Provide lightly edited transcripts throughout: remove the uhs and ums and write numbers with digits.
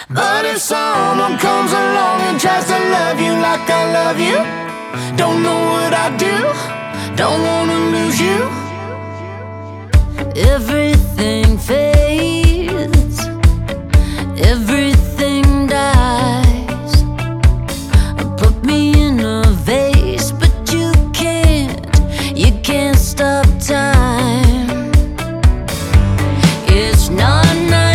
But if someone comes along and tries to love you like I love you, don't know what I do, don't wanna lose you. Everything fades, everything dies. Put me in a vase, but you can't stop time. It's not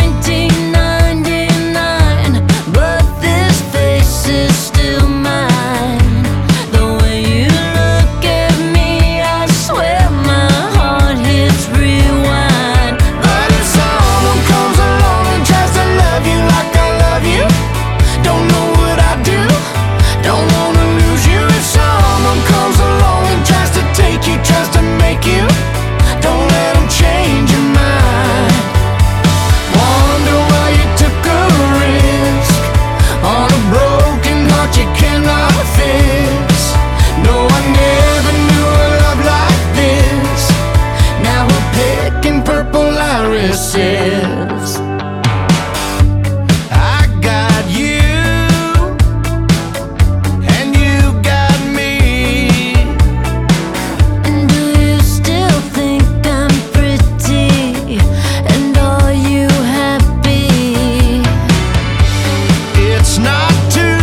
1999, but this face is still mine. The way you look at me, I swear my heart hits rewind. But if someone comes along and tries to love you like I love you, don't know what I do, don't wanna lose you. If someone comes along and tries to take you, tries to make you, don't let them change your mind. Wonder why you took a risk on a broken heart you cannot fix. No, I never knew a love like this. Now we're picking purple irises. I got you, and you got me. And do you still think I'm pretty? And are you happy? It's not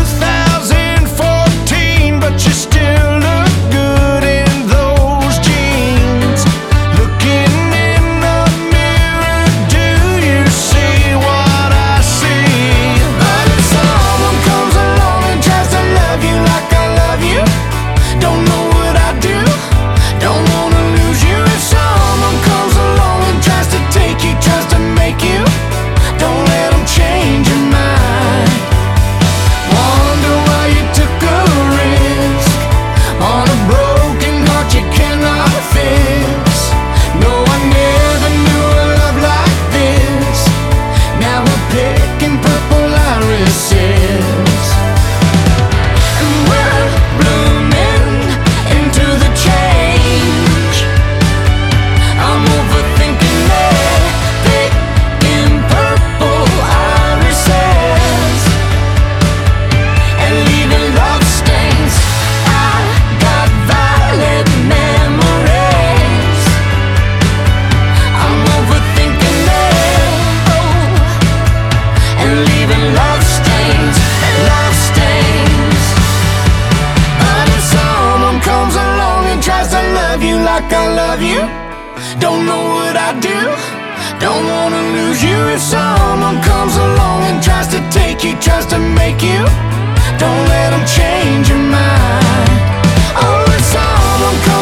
2014, but you still look good in those jeans. Looking in the mirror, do you see what I see? But if someone comes along and tries to love you like I love you, don't know what I do, don't wanna lose you. If someone comes along and tries to take you, tries to make you, don't let them change your mind. Wonder why you took a risk on a broken heart you cannot fix. No, I never knew a love like this. Now we're picking purple irises, and we're blooming into the change. I'm overthinking it, picking purple irises and leaving love stains. I got violet memories. I'm overthinking it, and leaving love stains, love stains. But if someone comes along and tries to love you like I love you, don't know what I do, don't wanna lose you. If someone comes along and tries to take you, tries to make you, don't let them change your mind. Oh, if someone comes